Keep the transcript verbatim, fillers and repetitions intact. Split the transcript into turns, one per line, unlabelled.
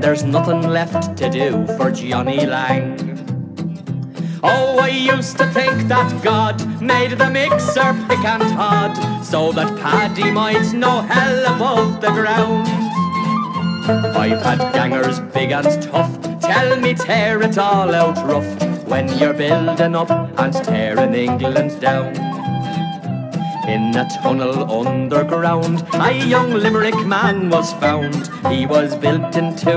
there's nothing left to do for Johnny Lang. Oh, I used to think that God made the mixer pick and hod, so that Paddy might know hell above the ground. I've had gangers big and tough tell me tear it all out rough when you're building up and tearing England down. In a tunnel underground a young Limerick man was found. He was built into